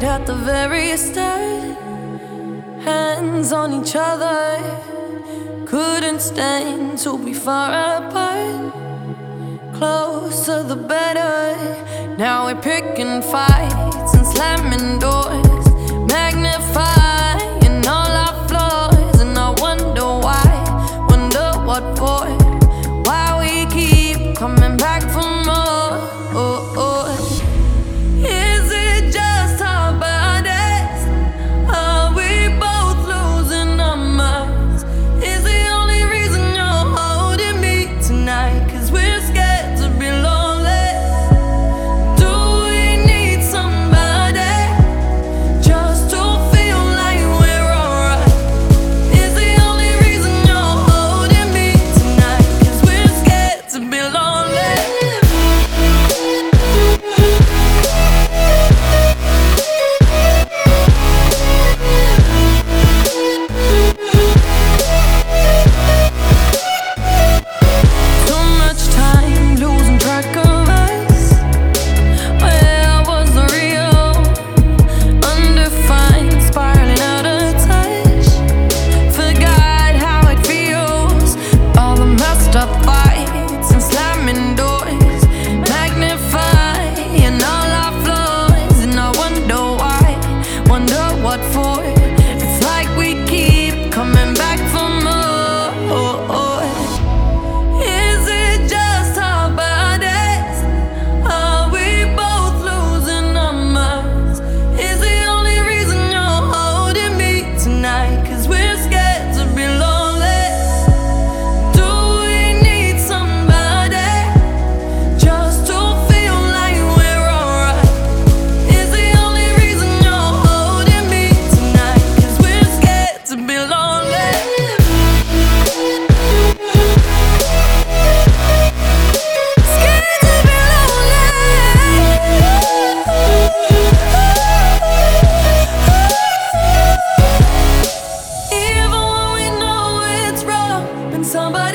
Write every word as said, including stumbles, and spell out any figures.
at the very start, hands on each other, couldn't stand to be far apart. Closer the better. Now we're picking fights and slamming doors, magnifying all our flaws. And I wonder why, wonder what for, why we keep coming back for more. Oh, oh. Is it just our bodies? Are we both losing our minds? Is the only reason you're holding me tonight 'cause we're scared to be lonely? Do we need somebody just to feel like we're alright? Is the only reason you're holding me tonight 'cause we're scared to be lonely? Too much time losing track of us. Where was the real? Undefined, spiraling out of touch. Forgot how it feels. All the messed up fights and slamming doors, magnifying all our flaws. And I wonder why, wonder what for. It's like we keep coming back for more. Is it just our bodies? Are we both losing our minds? Is the only reason you're holding me tonight 'cause we're scared to be lonely? Do we need somebody just to feel like we're alright? Is the only reason you're holding me tonight 'cause we're scared to be lonely? Scared to be lonely. Even when we know it's wrong, and somebody